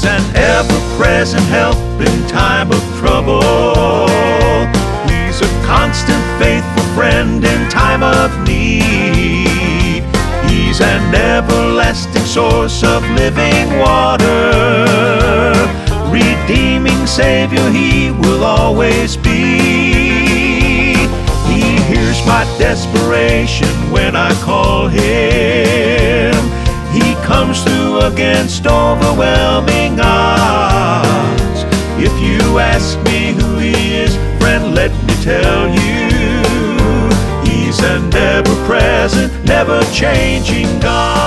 He's an ever-present help in time of trouble. He's a constant, faithful friend in time of need. He's an everlasting source of living water. Redeeming Savior, He will always be. He hears my desperation when I call Him. He comes through against overwhelming odds. If you ask me who He is, friend, let me tell you, He's an ever-present, never-changing God.